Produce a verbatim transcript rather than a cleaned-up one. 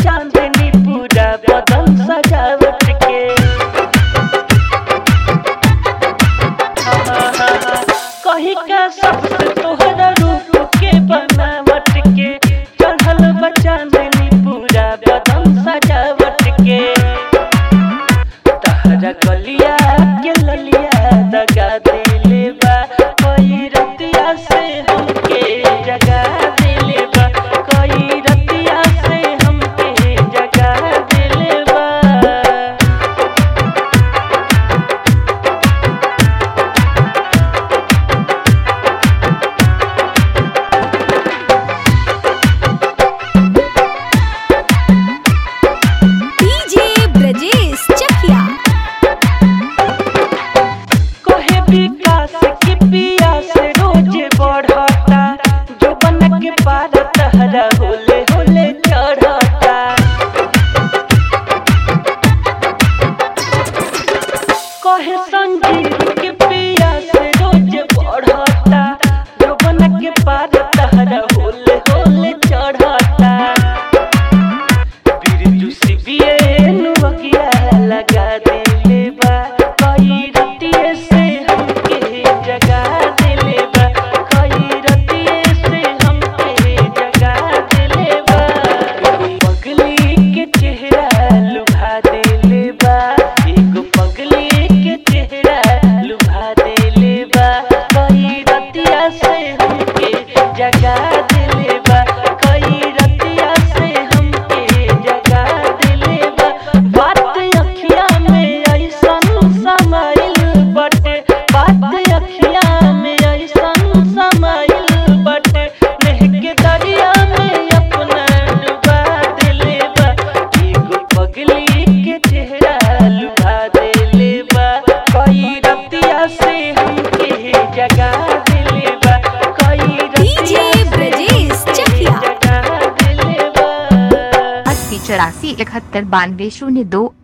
चांदनी पूरा बदन सजावट के। कहीं का सबसे तोहरा रूप के बनावट के चढ़ल बा चांदनी पूरा बदन सजावट के। तहरा गलिया के ललिया दगा दिले बा कोई रतिया से हमके जगा दिले बा कोई रतिया से हमके जगा दिले बा। डीजे ब्रजेश चकिया कोहे विकास की पिया से रोज बढ़ता जो बन के पार तहरा होले होले चढ़ता। कोहे संगीत की पिया से रोज बढ़ता जो बन के पार तहरा होले होले चढ़ता। बिरजू सिबिए नुवकिया लगा दिले बा कोई रतिये से हमके जगा दिले बा कोई रतिये से हमके जगा दिले बा। पगली के चेहरा लुभा दिले बा एगो पगली के चेहरा लुभा दिले बा कोई रतिया से हमके जगा दिले बा कोई रतिया से हमके जगा दिले बा। बात अखिया में ऐसन समाइल बटे बात अखिया में ऐसन समाइल बटे नेह के दरिया में अपना डुबा दिले बा एगो पगली के चेहरा लुभा दिले बा कोई रतिया से हमके जगा दिले बा कोई डीजे रतिया से ब्रजेश चकिया जगा दिले बा। अस्सी चौरासी इकहत्तर बानवे शून्य दो।